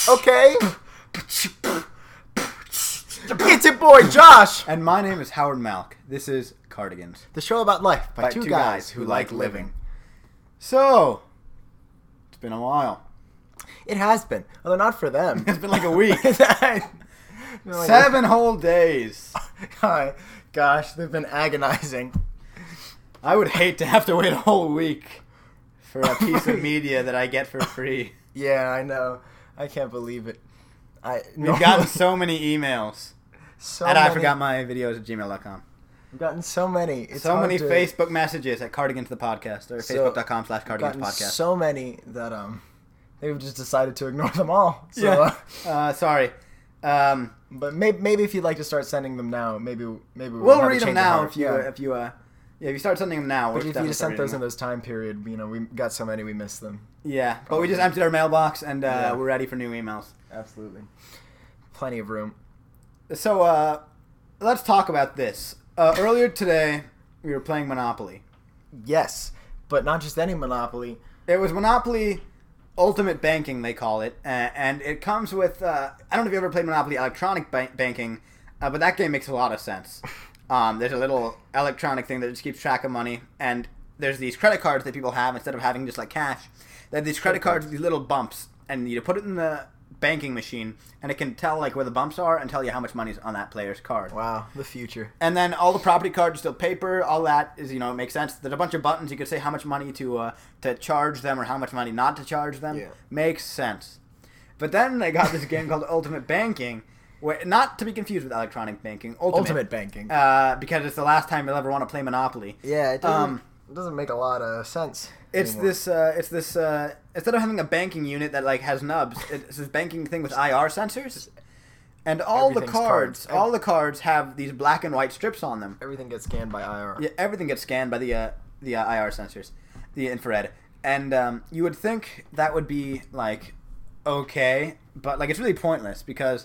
Okay. It's your boy Josh, And my name is Howard Malk. This is Cardigans. the show about life by two guys who like living. So, it's been a while. It has been, although not for them. It's been like a week. Like 7 whole days. Gosh, they've been agonizing. I would hate to have to wait a whole week for a piece of media that I get for free. Yeah, I know. I can't believe it. We've gotten so many emails. I forgot my videos at gmail.com. We've gotten so many. It's so many to... Facebook messages at Cardigans the Podcast, or facebook.com/Cardigans Podcast. So many that they've just decided to ignore them all. So, yeah. Sorry. But maybe if you'd like to start sending them now, maybe we'll read them now if you start sending them now. But if you just sent those in those time period, we got so many we missed them. Yeah, but we just emptied our mailbox and we're ready for new emails. Absolutely, plenty of room. So let's talk about this. Earlier today, we were playing Monopoly. Yes, but not just any Monopoly. It was Monopoly Ultimate Banking, they call it, and it comes with. I don't know if you ever played Monopoly Electronic Banking, but that game makes a lot of sense. There's a little electronic thing that just keeps track of money, and there's these credit cards that people have instead of having just like cash. They have these credit cards with these little bumps, and you put it in the banking machine, and it can tell like where the bumps are and tell you how much money's on that player's card. Wow, the future. And then all the property cards are still paper. All that is, it makes sense. There's a bunch of buttons. You could say how much money to charge them or how much money not to charge them. Yeah. Makes sense. But then they got this game called Ultimate Banking, where, not to be confused with electronic banking. Ultimate Banking. Because it's the last time you'll ever want to play Monopoly. Yeah, it doesn't make a lot of sense. It's this instead of having a banking unit that like has nubs, it's this banking thing with IR sensors, and all the cards have these black and white strips on them. Everything gets scanned by IR. Yeah, everything gets scanned by the IR sensors, the infrared, and you would think that would be like okay, but like it's really pointless because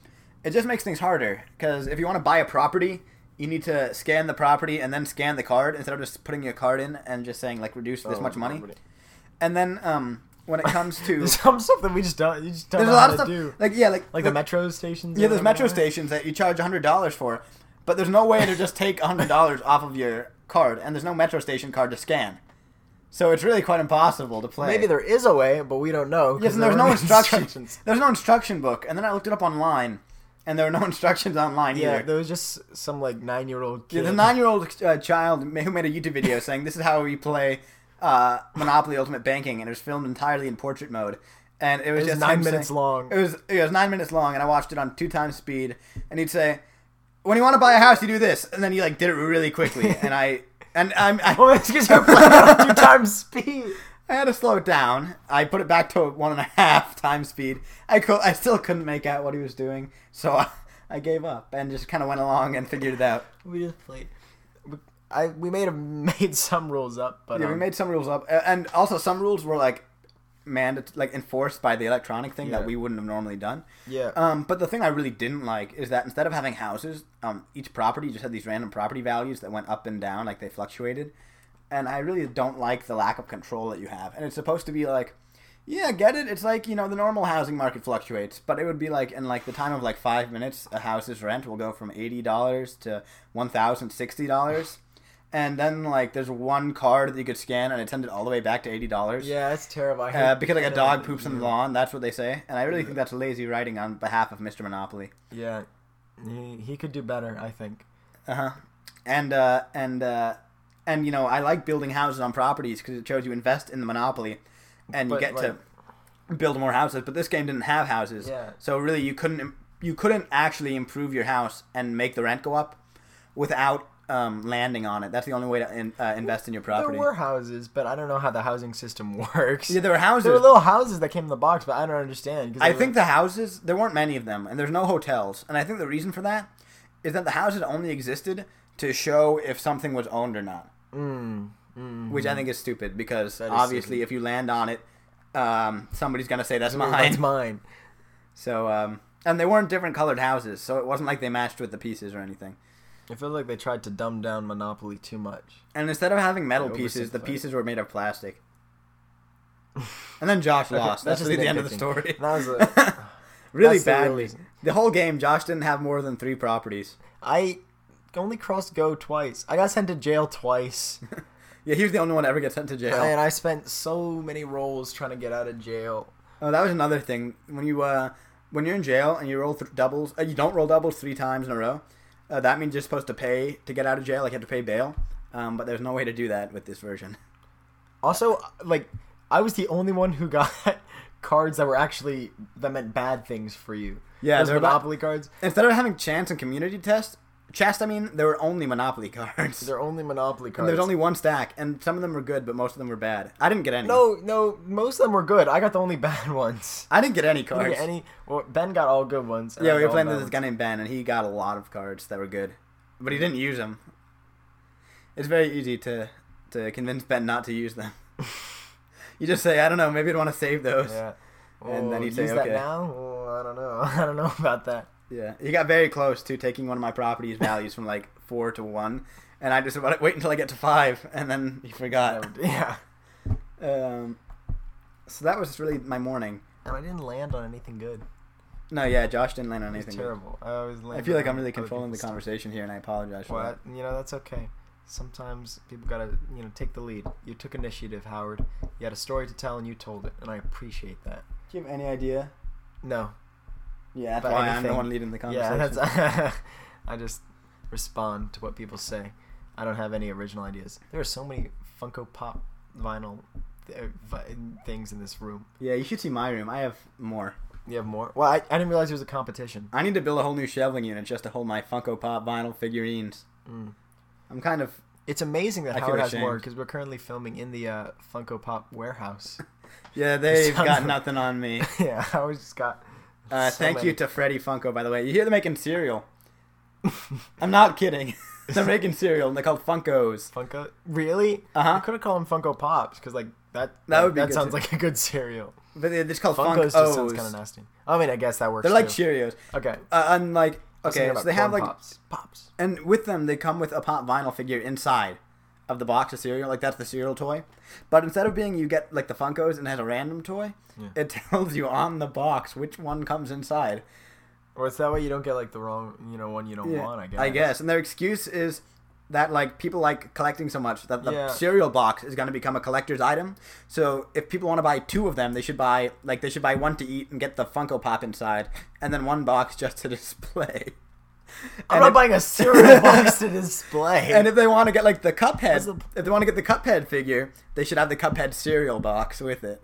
it just makes things harder. Because if you want to buy a property, you need to scan the property and then scan the card instead of just putting your card in and just saying like reduce this much money. And then when it comes to there's some stuff that we just don't there's know a lot how of stuff to do. like the metro stations. Yeah, there's metro stations that you charge $100 for, but there's no way to just take $100 off of your card, and there's no metro station card to scan. So it's really quite impossible to play. Maybe there is a way, but we don't know. Yes, and there's no instructions. There's no instruction book, and then I looked it up online. And there were no instructions online either. Yeah, there was just some, 9-year-old kid. Yeah, the 9-year-old child who made a YouTube video saying, this is how we play Monopoly Ultimate Banking, and it was filmed entirely in portrait mode. And it was just 9 minutes long. It was 9 minutes long, and I watched it on 2x speed. And he'd say, when you want to buy a house, you do this. And then he, did it really quickly. And I'm well, it's because you're playing on 2x speed. I had to slow it down. I put it back to 1.5 times speed. I still couldn't make out what he was doing, so I gave up and just kind of went along and figured it out. We just played. We may have made some rules up, but yeah, we made some rules up, and also some rules were enforced by the electronic thing that we wouldn't have normally done. Yeah. But the thing I really didn't like is that instead of having houses, each property just had these random property values that went up and down, like they fluctuated. And I really don't like the lack of control that you have. And it's supposed to be like, yeah, get it? It's like, the normal housing market fluctuates. But it would be like, in the time of 5 minutes, a house's rent will go from $80 to $1,060. And then, there's one card that you could scan, and it sends it all the way back to $80. Yeah, that's terrible. Because a dog poops on the lawn, that's what they say. And I really think that's lazy writing on behalf of Mr. Monopoly. Yeah. He could do better, I think. Uh-huh. And I like building houses on properties because it shows you invest in the Monopoly, and you get to build more houses. But this game didn't have houses, so really you couldn't actually improve your house and make the rent go up without landing on it. That's the only way to invest in your property. There were houses, but I don't know how the housing system works. Yeah, there were houses. There were little houses that came in the box, but I don't understand. I think the houses, there weren't many of them, and there's no hotels. And I think the reason for that is that the houses only existed to show if something was owned or not. Which I think is stupid because obviously if you land on it, somebody's gonna say that's mine. That's mine. So and they weren't different colored houses, so it wasn't like they matched with the pieces or anything. I feel like they tried to dumb down Monopoly too much. And instead of having metal pieces, the pieces were made of plastic. And then Josh lost. That's really the end of the story. That was Really That's the real badly. reason. The whole game, Josh didn't have more than 3 properties. I only crossed go twice. I got sent to jail twice. Yeah, he was the only one to ever get sent to jail. And I spent so many rolls trying to get out of jail. Oh, that was another thing. When you're in jail and you roll doubles, you don't roll doubles 3 times in a row. That means you're supposed to pay to get out of jail. Like you have to pay bail. But there's no way to do that with this version. Also, like, I was the only one who got cards that meant bad things for you. Yeah, those they're Monopoly cards. Instead of having chance and community chest, there were only Monopoly cards. They're only Monopoly And cards. there was only one stack, and some of them were good, but most of them were bad. I didn't get any. No, most of them were good. I got the only bad ones. I didn't get any You didn't cards. get any. Well, Ben got all good ones. and Yeah, I we got were all playing bad with this ones. guy named Ben, and he got a lot of cards that were good, but he didn't use them. It's very easy to convince Ben not to use them. You just say, I don't know, maybe I'd want to save those. Yeah. And then he'd say, use okay. that now? Oh, I don't know. I don't know about that. Yeah, he got very close to taking one of my properties values from like 4 to 1, and I just said, wait until I get to 5, and then he forgot. Yeah. So that was really my morning. And I didn't land on anything good. No, yeah, Josh didn't land on It was anything. terrible. I feel like I'm really controlling the conversation here, and I apologize for Well, that. that's okay. Sometimes people gotta, take the lead. You took initiative, Howard. You had a story to tell, and you told it, and I appreciate that. Do you have any idea? No. Yeah, that's About why I'm the anything. one leading the conversation. Yeah, that's. I just respond to what people say. I don't have any original ideas. There are so many Funko Pop vinyl things in this room. Yeah, you should see my room. I have more. You have more? Well, I didn't realize there was a competition. I need to build a whole new shelving unit just to hold my Funko Pop vinyl figurines. I'm kind of... It's amazing that I feel Howard has more ashamed. because we're currently filming in the Funko Pop warehouse. Yeah, they've Sounds got like- nothing on me. Yeah, Howard's just got. so Thank many. you to Freddy Funko, by the way. You hear they're making cereal. I'm not kidding. They're making cereal, and they're called Funkos. Funko. Really? Uh-huh. I could have called them Funko Pops because that That would be that good sounds too. like a good cereal. But they're just called Funkos Funkos. just sounds kind of nasty. I mean, I guess that works. They're like too. Cheerios. Okay. And like, I was okay, thinking so about they have corn like, pops. and with them they come with a pop vinyl figure inside of the box of cereal. Like that's the cereal toy. But instead of being you get like the Funkos and it has a random toy, Yeah. it tells you on the box which one comes inside. Or it's that way you don't get like the wrong, one you don't want. I guess. And their excuse is that like people like collecting so much that the Yeah. cereal box is going to become a collector's item. So if people want to buy 2 of them, they should buy one to eat and get the Funko Pop inside, and then 1 box just to display. I'm And not if- buying a cereal box to display. And if they want to get like the What's Cuphead, the- if they want to get the Cuphead figure, they should have the Cuphead cereal box with it.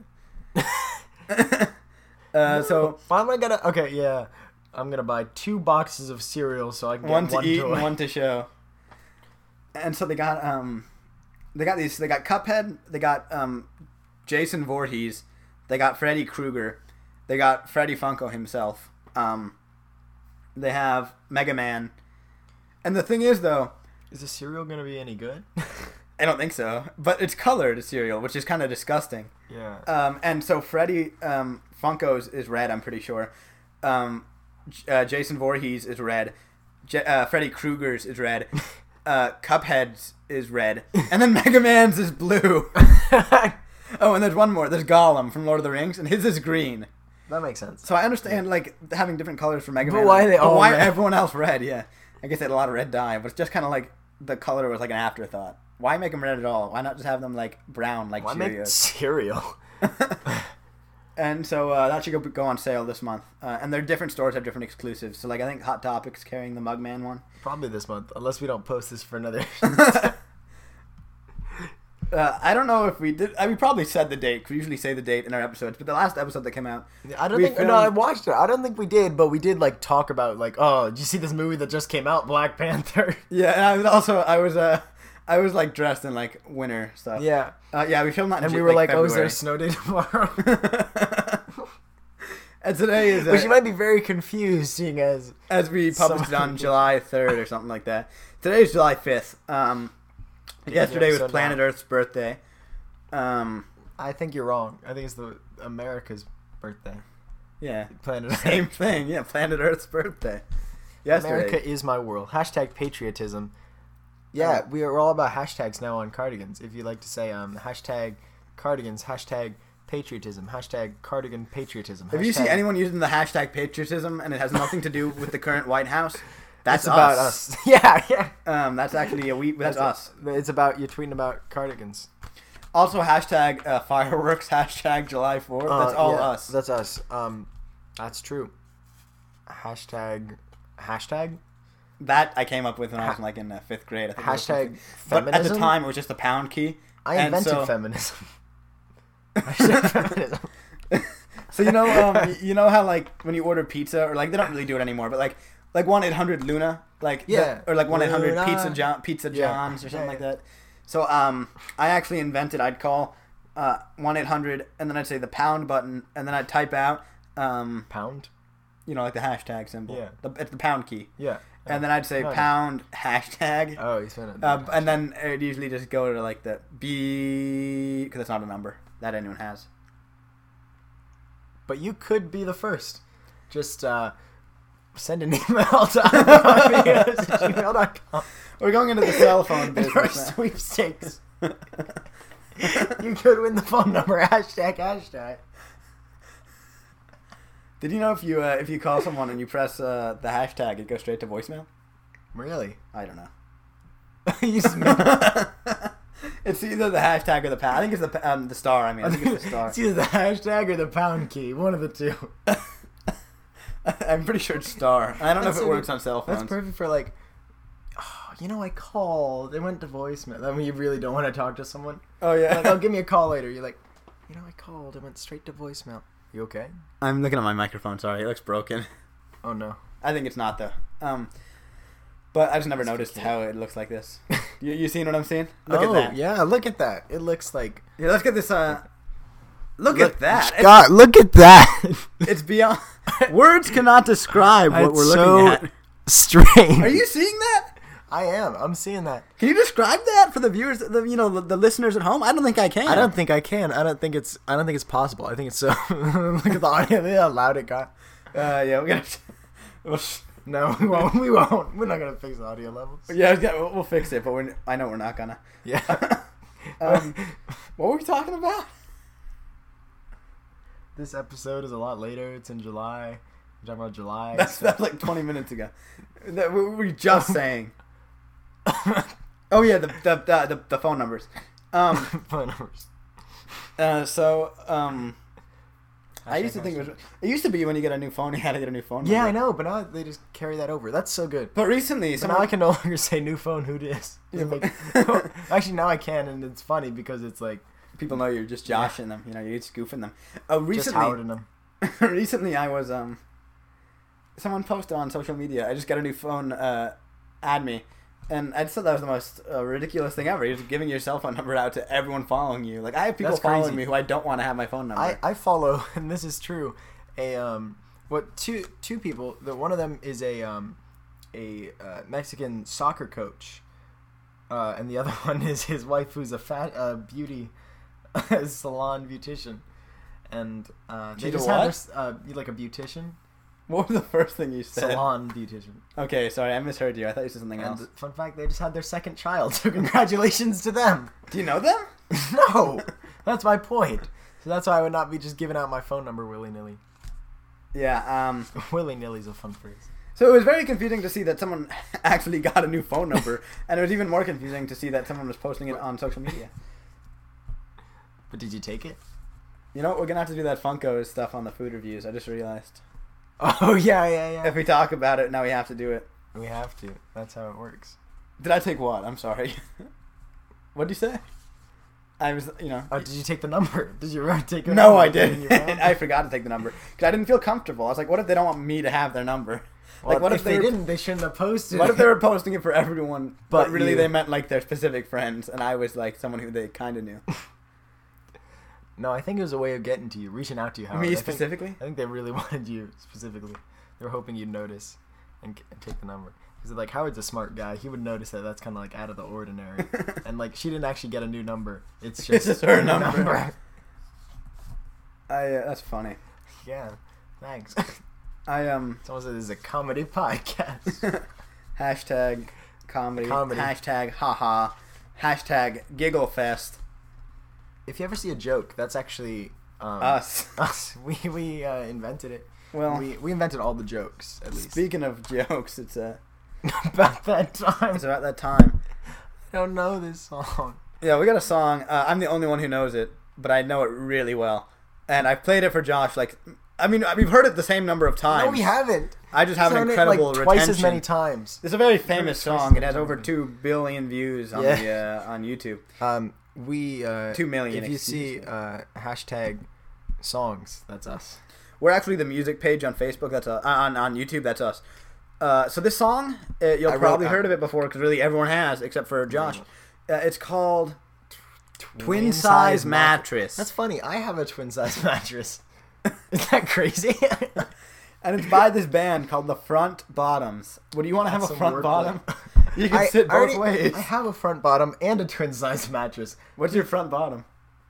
So Why am I gonna? Okay, yeah, I'm gonna buy 2 boxes of cereal so I can get one to eat toy. and one to show. And so they got Cuphead, they got Jason Voorhees, they got Freddy Krueger, they got Freddy Funko himself. They have Mega Man. And the thing is though, Is the cereal gonna be any good? I don't think so, but it's colored cereal, which is kind of disgusting. Yeah. And so Freddy Funko's is red, I'm pretty sure. Jason Voorhees is red. Freddy Krueger's is red. Cuphead's is red. And then Mega Man's is blue. Oh, and there's one more. There's Gollum from Lord of the Rings, and his is green. That makes sense. So I understand like having different colors for Mega But Man. why are they all why red? everyone else red? Yeah, I guess they had a lot of red dye, but it's just kind of like the color was like an afterthought. Why make them red at all? Why not just have them like brown like Why make Cheerios? cereal? And so that should go on sale this month. And their different stores have different exclusives. So like I think Hot Topic's carrying the Mugman one. Probably this month, unless we don't post this for another. I don't know if we did. We probably said the date. 'Cause we usually say the date in our episodes. But the last episode that came out, I don't we think. No, I watched it. I don't think we did, but we did like talk about like, oh, did you see this movie that just came out, Black Panther? yeah. And I was like dressed in like winter stuff. Yeah. Yeah. We filmed that, in And we Jan- were like, oh, is there a February. snow day tomorrow? And today is But you might be very confused, seeing as as we published it Someone- on July 3rd or something like that. Today is July 5th. Yesterday was episode Planet now. Earth's birthday. I think you're wrong. I think it's the America's birthday. Yeah. Planet Same Earth. thing. Yeah, Planet Earth's birthday. Yesterday. America is my world. Hashtag patriotism. Yeah, we are all about hashtags now on cardigans. If you like to say hashtag cardigans, hashtag patriotism. Hashtag cardigan patriotism. If you see Hashtag- anyone using the hashtag patriotism and it has nothing to do with the current White House, that's it's about us. Yeah. That's actually that's us. It's about you tweeting about cardigans. Also, hashtag fireworks, hashtag July 4th. That's all us. That's us. That's true. Hashtag. That I came up with when I was like in 5th grade. I think Hashtag but at the feminism? time, it was just a pound key. I And invented so- feminism. Hashtag feminism. So you know how like when you order pizza, or like they don't really do it anymore, but like 1-800-LUNA, like Yeah. or like 1-800 Luna. Pizza Yeah. John's or something Yeah, like yeah. that. So I actually invented. I'd call 1-800 and then I'd say the pound button and then I'd type out Pound. like the hashtag symbol. Yeah. It's the pound key. Yeah. And then I'd say Nice. pound hashtag. Oh, you spent it. And then it'd usually just go to like the B, because it's not a number that anyone has. But you could be the first. Just send an email to gmail.com. We're going into the cell phone Or business now. sweepstakes. You could win the phone number. Hashtag. Did you know if you call someone and you press the hashtag, it goes straight to voicemail? Really? I don't know. You just It's either the hashtag or the pound. I think it's the star. I think it's the star. It's either the hashtag or the pound key. One of the two. I'm pretty sure it's star. I don't know if That's it a- works on cell phones. That's perfect for like, I called. They went to voicemail. That mean you really don't want to talk to someone. Oh yeah. Like, oh, give me a call later. You're like, I called. It went straight to voicemail. You okay? I'm looking at my microphone. Sorry, it looks broken. Oh no. I think it's not though. But I just never noticed how it looks like this. You seen what I'm seeing? Look at that. Yeah, look at that. It looks like. Yeah, let's get this. Look at that. God, look at that. It's beyond. Words cannot describe what we're looking at. Strange. Are you seeing that? I am. I'm seeing that. Can you describe that for the viewers, the listeners at home? I don't think I can. I don't think I can. I don't think it's possible. I think it's so. Look at the audio. Look how loud it got. Yeah, we're gonna. No, we won't. We won't. We're not gonna fix the audio levels. Yeah, we'll fix it, but I know we're not gonna. Yeah. What were we talking about? This episode is a lot later. It's in July. We're talking about July. That's like 20 minutes ago. That we were just saying. Oh yeah, the phone numbers. Phone numbers. I used to think it used to be when you get a new phone, you had to get a new phone number. Yeah, I know, but now they just carry that over. That's so good. But recently, So now I can no longer say new phone, who dis? Actually, now I can, and it's funny because it's like people know you're just joshing them. You're just goofing them. just howarding them. Recently, I was someone posted on social media. I just got a new phone. Add me, and I just thought that was the most ridiculous thing ever. You're just giving your cell phone number out to everyone following you. Like I have people That's following crazy. me who I don't want to have my phone number. I follow, and this is true. Two people. One of them is a Mexican soccer coach, and the other one is his wife, who's a beauty salon beautician, and they She's just a had their like a beautician What was the first thing you said? salon beautician. Okay, sorry, I misheard you. I thought you said something And else. fun fact, they just had their second child, so congratulations to them. Do you know them? No, that's my point. So that's why I would not be just giving out my phone number willy-nilly. Yeah, Willy-nilly's a fun phrase. so it was very confusing to see that someone actually got a new phone number, and it was even more confusing to see that someone was posting it on social media. But did you take it? You know what? We're going to have to do that Funko stuff on the food reviews. I just realized. Oh, yeah. If we talk about it, now we have to do it. We have to. That's how it works. Did I take what? I'm sorry. What'd you say? I was, Oh, did you take the number? Did you take it? No, I didn't. I forgot to take the number. Because I didn't feel comfortable. I was like, what if they don't want me to have their number? Well, Like, what if they were- didn't, they shouldn't have posted What it. if they were posting it for everyone, but But really you. they meant like their specific friends, and I was like someone who they kind of knew. No, I think it was a way of getting to you, reaching out to you, Howard. Me I think- specifically? I think they really wanted you specifically. They were hoping you'd notice and take the number. Because, like, Howard's a smart guy. He would notice that that's kind of, like, out of the ordinary. And, like, she didn't actually get a new number. It's It's just just her number. That's funny. Yeah, thanks. I Someone said this is a comedy podcast. hashtag comedy, Comedy. hashtag haha, hashtag giggle fest. If you ever see a joke, that's actually Us. Us. We invented it. Well, we invented all the jokes, at least. speaking of jokes, it's About that time. it's about that time. I don't know this song. Yeah, we got a song. I'm the only one who knows it, but I know it really well, and I've played it for Josh. Like, I mean, we've heard it the same number of times. No, we haven't. I just have an Sung it, incredible like, retention. twice as many times. It's a very famous Twice song. as It has many over times. 2 billion views on Yeah. on YouTube. We 2 million. If you excuse see me. hashtag songs, that's us. We're actually the music page on Facebook. That's on YouTube. That's us. So this song, you'll probably heard of it before because really everyone has except for Josh. It's called Twin Size Mattress. That's funny. I have a twin size mattress. Is that crazy? And it's by this band called the Front Bottoms. Would you want to have a Some front wordplay. bottom? You can sit both ways. I have a front bottom and a twin size mattress. What's your front bottom?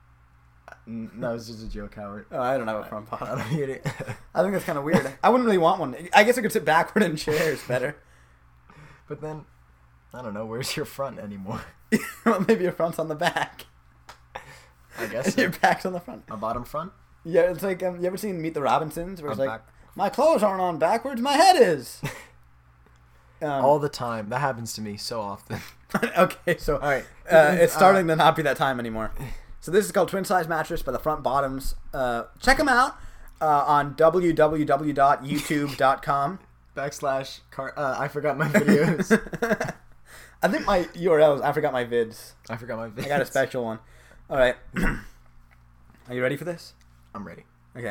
No, it's just a joke, Howard. Oh, I don't have a front I bottom. don't get it. I think that's kind of weird. I wouldn't really want one. I guess I could sit backward in chairs better. But then, I don't know. Where's your front anymore? Well, maybe your front's on the back. I guess And so. your back's on the front. A bottom front. Yeah, it's like, you ever seen Meet the Robinsons? Where it's I'm like, back. my clothes aren't on backwards, my head is. All the time. That happens to me so often. Okay, so All right. it's starting to not be that time anymore. So this is called Twin Size Mattress by the Front Bottoms. Check them out on www.youtube.com. I forgot my videos. I think my URL is I forgot my vids. I forgot my videos. I got a special one. All right. Are you ready for this? I'm ready. Okay.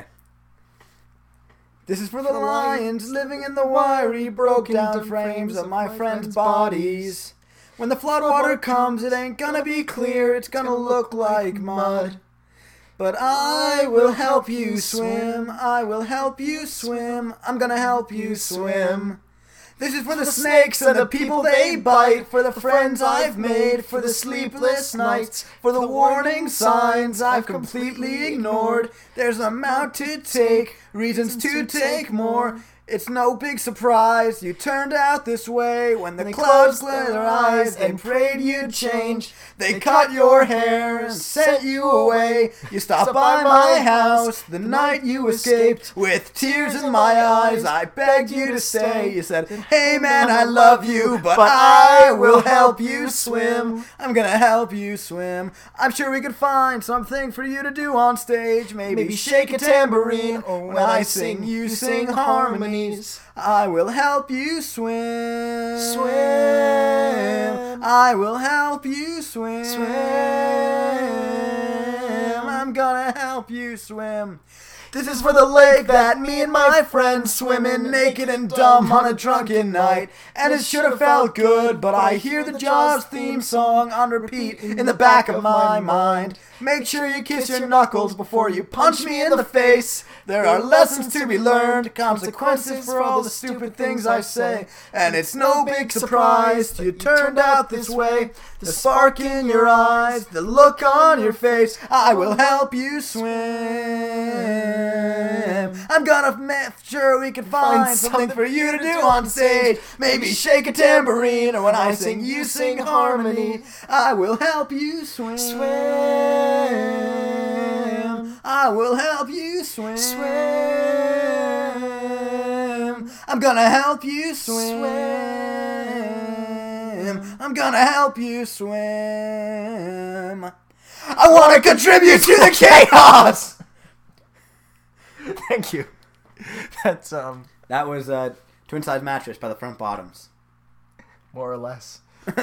This is for the lions living in the wiry, broke down frames of my friends' bodies. When the floodwater comes, it ain't gonna be clear, it's gonna look like mud. But I will help you swim, I will help you swim, I'm gonna help you swim. This is for the snakes and the people they bite, for the friends I've made, for the sleepless nights, for the warning signs I've completely ignored. There's an amount to take, reasons to take more. It's no big surprise you turned out this way when the clouds glare their eyes and prayed you'd change. They cut your hair and sent you away. You stopped by my house the night you escaped. With tears in my eyes, I begged you to stay. You said, hey man, I love you, but I will help you swim. I'm gonna help you swim. I'm sure we could find something for you to do on stage. Maybe shake a tambourine, or when I sing, you sing harmonies. I will help you swim. Swim. I will help you swim. Swim. I'm gonna help you swim. This is for the lake that me and my friends swim in naked and dumb on a drunken night. And it should have felt good, but I hear the Jaws theme song on repeat in the back of my mind. Make sure you kiss your knuckles before you punch me in the face. There are lessons to be learned, consequences for all the stupid things I say. And it's no big surprise you turned out this way. The spark in your eyes, the look on your face. I will help you swim. I'm gonna make sure we can find something for you to do on stage. Maybe shake a tambourine, or when I sing, you sing harmony. I will help you swim. Swim. I will help you swim. Swim. I'm gonna help you swim. I'm gonna help you swim. I want to contribute to the chaos. Thank you. That's That was Twin Size Mattress by the Front Bottoms. more or less.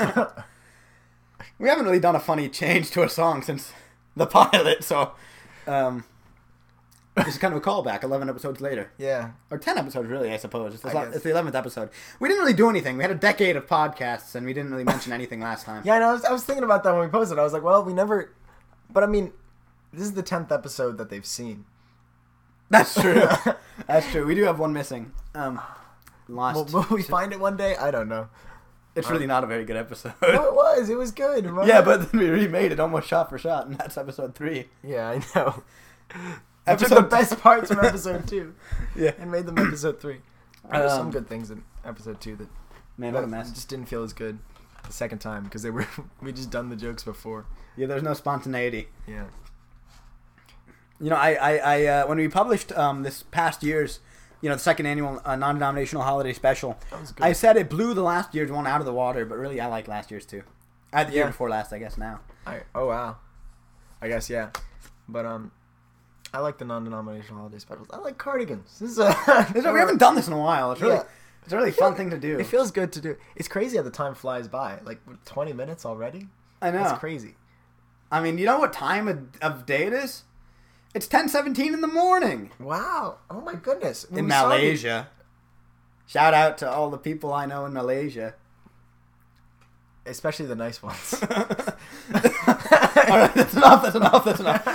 We haven't really done a funny change to a song since the pilot, so this is kind of a callback 11 episodes later. Yeah. Or 10 episodes, really, I suppose. It's I guess. the 11th episode. We didn't really do anything. We had a decade of podcasts, and we didn't really mention anything last time. Yeah, I was thinking about that when we posted. I was like, well, we never. But I mean, this is the 10th episode that they've seen. That's true. That's true. We do have one missing. Lost. Will we find it one day? I don't know. It's really not a very good episode. No, it was. It was good. Remember? Yeah, but then we remade it almost shot for shot, and that's episode 3. Yeah, I know. I took Episode the best parts from episode 2 Yeah. and made them episode 3. There were some good things in episode 2 that Man, what a mess. just didn't feel as good the second time because we just done the jokes before. Yeah, there's no spontaneity. Yeah. You know, I when we published this past year's, the second annual non-denominational holiday special, That was good. I said it blew the last year's one out of the water, but really I like last year's too. I had the year before last, I guess now. Oh wow, I guess yeah, but I like the non-denominational holiday specials. I like cardigans. This is we haven't done this in a while. It's really it's a really fun thing to do. It feels good to do. It's crazy how the time flies by. Like 20 minutes already. I know. It's crazy. I mean, you know what time of day it is? It's 10:17 in the morning. Wow. Oh my goodness. In Malaysia. Shout out to all the people I know in Malaysia. Especially the nice ones. All right, that's enough.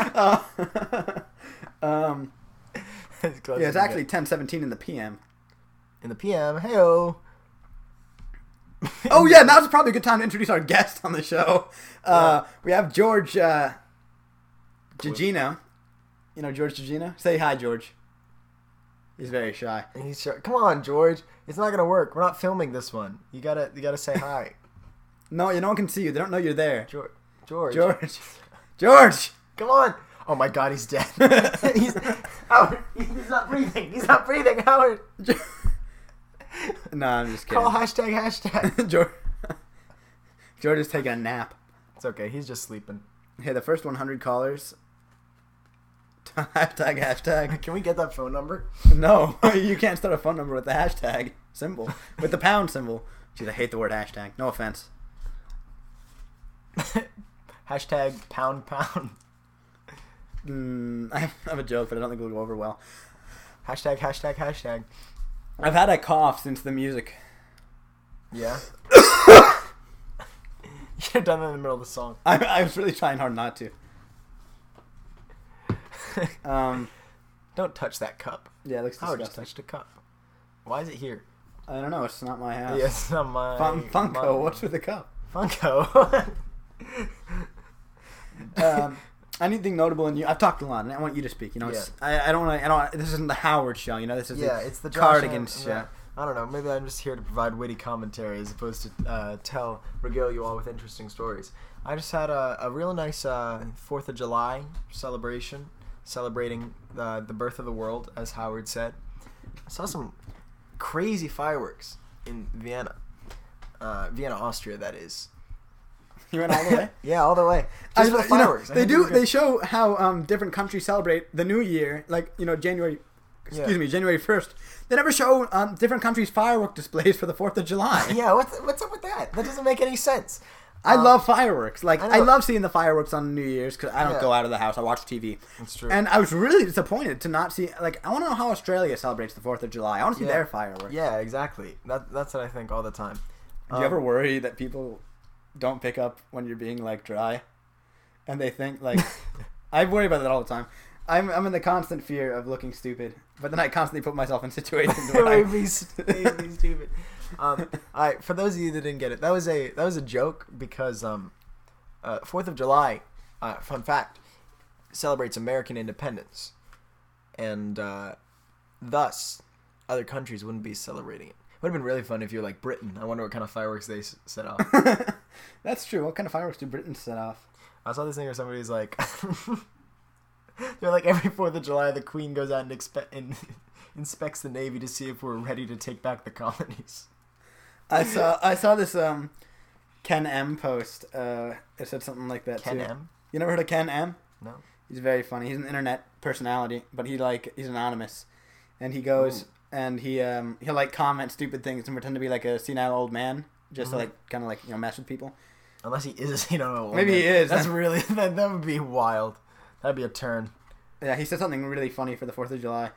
It's actually 10:17 in the PM. In the PM. Hey-o. Oh yeah, now's probably a good time to introduce our guest on the show. We have George Gigino. You know George Gigino? Say hi, George. He's very shy. He's shy. Come on, George. It's not gonna work. We're not filming this one. You gotta say hi. No, no one can see you. They don't know you're there. George. Come on. Oh my God, he's dead. Howard. He's not breathing. Howard. No, I'm just kidding. Call hashtag. George is taking a nap. It's okay. He's just sleeping. Hey, the first 100 callers. Hashtag. Can we get that phone number? No, you can't start a phone number with the hashtag symbol. With the pound symbol. Jeez, I hate the word hashtag. No offense. Hashtag pound. I have a joke, but I don't think it'll go over well. Hashtag. I've had a cough since the music. Yeah? You should have done that in the middle of the song. I was really trying hard not to. Don't touch that cup. Yeah, it looks disgusting. Howard just touched a cup. Why is it here? I don't know. It's not my house. Yeah, it's not my... Funko, what's with the cup? Funko. Anything notable in you? I've talked a lot, and I want you to speak. I don't want. This isn't the Howard show. This is it's the Cardigans show. I don't know. Maybe I'm just here to provide witty commentary as opposed to regale you all with interesting stories. I just had a real nice 4th of July celebration, celebrating the birth of the world, as Howard said. I saw some crazy fireworks in Vienna, Austria. That is. You went all the way? Yeah, all the way. Just for the fireworks. They show how different countries celebrate the New Year, like January 1st. They never show different countries' firework displays for the 4th of July. Yeah, what's up with that? That doesn't make any sense. I love fireworks. I love seeing the fireworks on New Year's because I don't go out of the house. I watch TV. That's true. And I was really disappointed to not see. I want to know how Australia celebrates the 4th of July. I want to see their fireworks. Yeah, exactly. That's what I think all the time. Do you ever worry that people don't pick up when you're being dry, and they think I worry about that all the time. I'm in the constant fear of looking stupid, but then I constantly put myself in situations where I be stupid. For those of you that didn't get it, that was a joke because 4th of July, fun fact, celebrates American independence, and thus other countries wouldn't be celebrating it. Would have been really fun if you're like Britain. I wonder what kind of fireworks they set off. That's true. What kind of fireworks do Britain set off? I saw this thing where somebody's like, they're like, every 4th of July, the Queen goes out and inspects the Navy to see if we're ready to take back the colonies. I saw this Ken M post. It said something like that. Ken too. M? You never heard of Ken M? No. He's very funny. He's an internet personality, but he's anonymous, and he goes. Ooh. And he'll comment stupid things and pretend to be a senile old man just to kind of mess with people. Unless he is a senile old man. Maybe he is. That's really that would be wild. That'd be a turn. Yeah, he said something really funny for the 4th of July.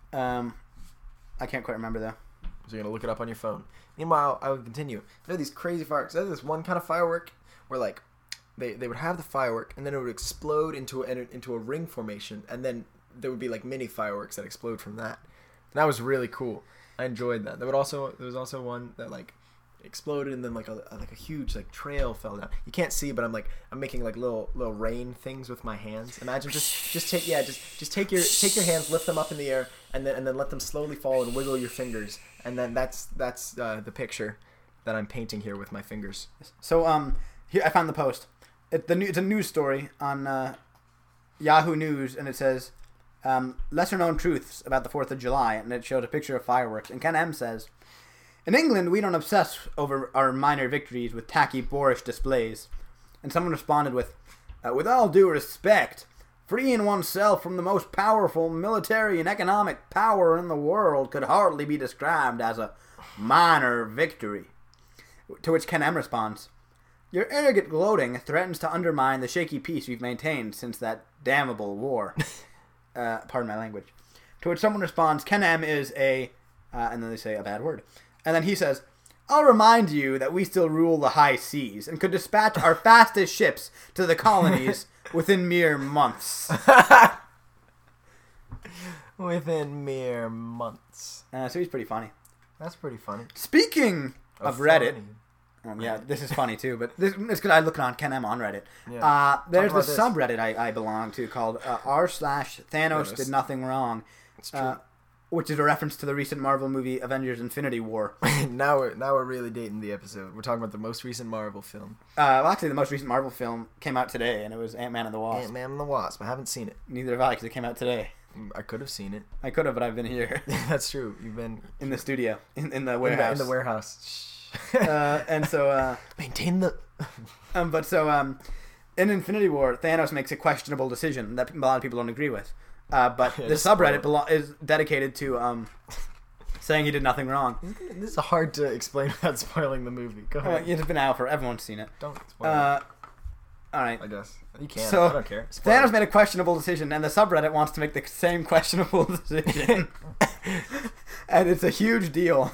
I can't quite remember though. So you're gonna look it up on your phone. Meanwhile, I would continue. There are these crazy fireworks. There's this one kind of firework where they would have the firework and then it would explode into a ring formation, and then there would be mini fireworks that explode from that. And that was really cool. I enjoyed that. There was also one that exploded and then a huge trail fell down. You can't see, but I'm making little rain things with my hands. Imagine just take your hands, lift them up in the air, and then let them slowly fall and wiggle your fingers, and then that's the picture that I'm painting here with my fingers. So here I found the post. It's a news story on Yahoo News, and it says lesser known truths about the 4th of July, and it showed a picture of fireworks. And Ken M says, in England, we don't obsess over our minor victories with tacky, boorish displays. And someone responded with all due respect, freeing oneself from the most powerful military and economic power in the world could hardly be described as a minor victory. To which Ken M responds, your arrogant gloating threatens to undermine the shaky peace we've maintained since that damnable war. Pardon my language. To which someone responds, Ken M is a... and then they say a bad word. And then he says, I'll remind you that we still rule the high seas and could dispatch our fastest ships to the colonies within mere months. Within mere months. So he's pretty funny. That's pretty funny. Speaking of Reddit... Funny. Yeah, this is funny too, but it's because I look on Ken M on Reddit. Yeah. There's this subreddit I belong to called r/Thanos did nothing wrong, It's true. Which is a reference to the recent Marvel movie Avengers: Infinity War. now we're really dating the episode. We're talking about the most recent Marvel film. Well, actually, the most recent Marvel film came out today, and it was Ant-Man and the Wasp. Ant-Man and the Wasp. I haven't seen it. Neither have I, because it came out today. I could have seen it. I could have, but I've been here. That's true. You've been in the studio, in the warehouse. In the warehouse. And so maintain the. In Infinity War, Thanos makes a questionable decision that a lot of people don't agree with. But Yeah, the subreddit is dedicated to saying he did nothing wrong. This is hard to explain without spoiling the movie. Go ahead. It's been out for everyone's seen it. Don't spoil it. All right. I guess you can. So, I don't care. Spoil Thanos it. made a questionable decision, and the subreddit wants to make the same questionable decision. And it's a huge deal.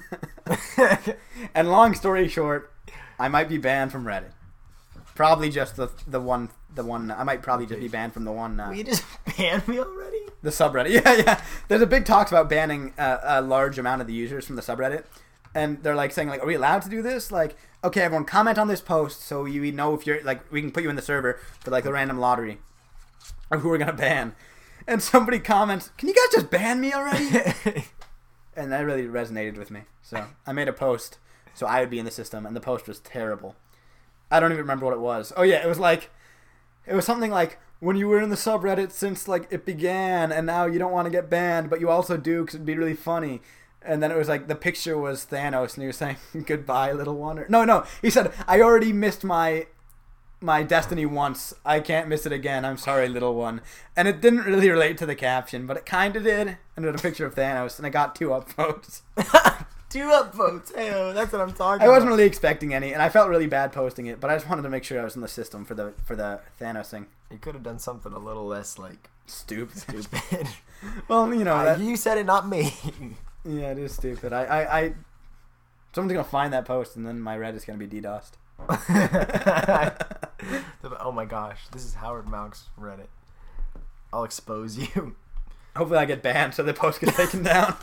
And long story short, I might be banned from Reddit. Probably just the one. I might probably just be banned from the one. Will you just ban me already? The subreddit. Yeah. There's a big talks about banning a large amount of the users from the subreddit. And they're like saying, like, are we allowed to do this? Like, okay, everyone comment on this post so you know if you're, like, we can put you in the server for, like, the random lottery of who we're going to ban. And somebody comments, can you guys just ban me already? And that really resonated with me. So I made a post so I would be in the system, and the post was terrible. I don't even remember what it was. Oh, yeah, it was something like, when you were in the subreddit since, like, it began, and now you don't want to get banned, but you also do because it'd be really funny. And then it was like, the picture was Thanos, and he was saying, goodbye, little one. No, he said, I already missed my destiny once. I can't miss it again. I'm sorry, little one. And it didn't really relate to the caption, but it kind of did. And it had a picture of Thanos, and I got 2 upvotes. 2 upvotes. Hey, that's what I'm talking about. I wasn't really expecting any, and I felt really bad posting it, but I just wanted to make sure I was in the system for the Thanos thing. You could have done something a little less, like, Stupid. Well, you know, you said it, not me. Yeah, it is stupid. Someone's gonna find that post, and then my Reddit's gonna be DDoSed. Oh my gosh, this is Howard Malk's Reddit. I'll expose you. Hopefully I get banned so the post gets taken down.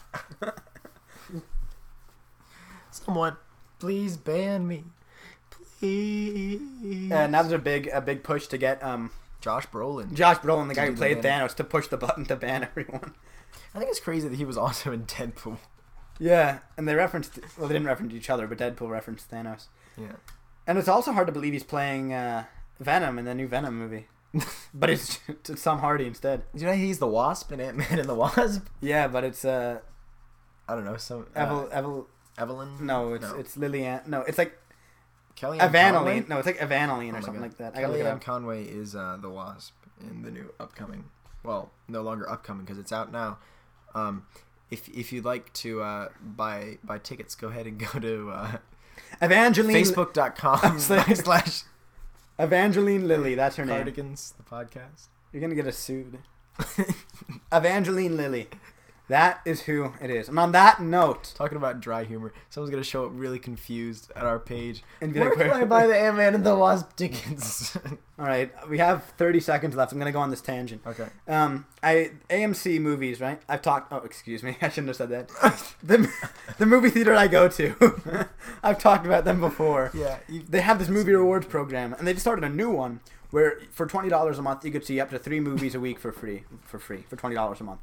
Someone, please ban me. Please. And now there's a big push to get Josh Brolin, the guy who do the played banning. Thanos, to push the button to ban everyone. I think it's crazy that he was also in Deadpool. Yeah, and they they didn't reference each other, but Deadpool referenced Thanos. Yeah. And it's also hard to believe he's playing Venom in the new Venom movie. But it's Tom Hardy instead. Do you know he's the Wasp in Ant-Man and the Wasp? Yeah, but it's I don't know, some Evelyn? No, it's Lillian. No, it's like Kellyanne Evangeline. Conway? No, it's like Evangeline Oh or my something God. like that. I gotta look it Kellyanne up. Conway is the Wasp in the new upcoming. Well, no longer upcoming because it's out now. If you'd like to buy tickets, go ahead and go to Evangeline. Facebook.com/ Evangeline Lilly. That's her name. Cardigans, the podcast. You're gonna get us sued. Evangeline Lilly. That is who it is. And on that note, Talking about dry humor, someone's gonna show up really confused at our page. And be Where like, can I buy the Ant-Man and the Wasp tickets? all right, we have 30 seconds left. I'm gonna go on this tangent. Okay. AMC movies, right? I've talked. Oh, excuse me. I shouldn't have said that. the movie theater I go to. I've talked about them before. Yeah. They have this movie rewards program, and they just started a new one where for $20 a month you could see up to 3 movies a week for free for $20 a month.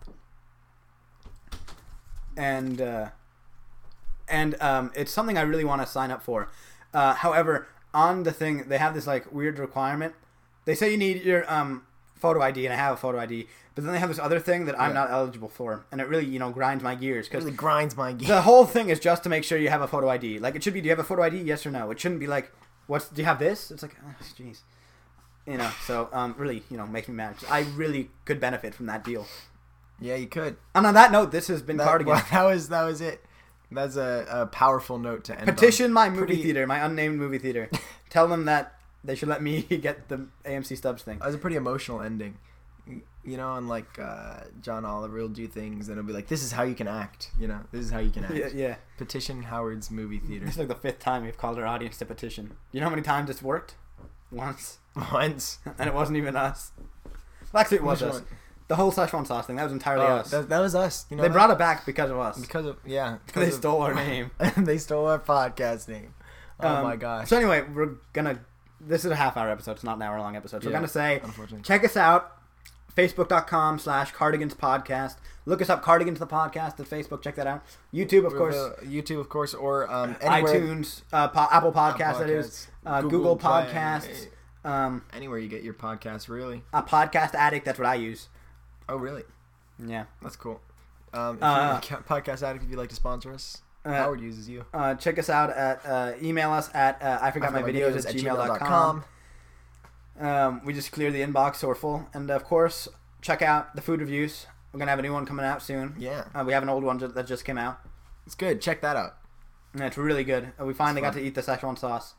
And it's something I really want to sign up for. However, on the thing, they have this like weird requirement. They say you need your photo ID and I have a photo ID, but then they have this other thing that I'm Yeah. not eligible for, and it really, grinds my gears It because really grinds my gears. the whole thing is just to make sure you have a photo ID. Like, it should be, do you have a photo ID? Yes or no. It shouldn't be like, do you have this? It's like, oh, jeez. So, really, makes me mad. I really could benefit from that deal. Yeah, you could. And on that note, this has been Cardigan. Well, that was it. That's a powerful note to end Petition on. my movie theater, my unnamed movie theater. Tell them that they should let me get the AMC Stubs thing. That was a pretty emotional ending. And like John Oliver will do things and it'll be like, this is how you can act. This is how you can act. Yeah. Petition Howard's movie theater. It's like the 5th time we've called our audience to petition. You know how many times it's worked? Once. Once. And it wasn't even us. Well, actually, it was Which us. one? The whole Szechuan sauce thing, that was entirely us. That was us. They brought it back because of us. They stole our name. They stole our podcast name. Oh my gosh. So anyway, this is a half-hour episode. It's not an hour-long episode. So we're going to say, unfortunately. check us out. Facebook.com/Cardigans Podcast. Look us up, Cardigans the Podcast at Facebook. Check that out. YouTube, of course. YouTube, of course, or anywhere. iTunes, Apple Podcasts, that is. Google Play, Podcasts. Anywhere you get your podcasts, really. A Podcast Addict, that's what I use. Oh, really? Yeah. That's cool. Podcast Addict, if you'd like to sponsor us, Howard uses you. Check us out at, email us at iforgotmyvideos at gmail.com. We just cleared the inbox, so we're full. And, of course, check out the food reviews. We're going to have a new one coming out soon. Yeah. We have an old one that just came out. It's good. Check that out. And it's really good. We finally got to eat the Szechuan sauce.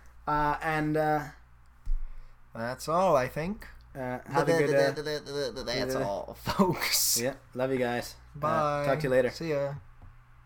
That's all, I think. Have a good... That's all, folks. Yeah. Love you guys. Bye. Talk to you later. See ya.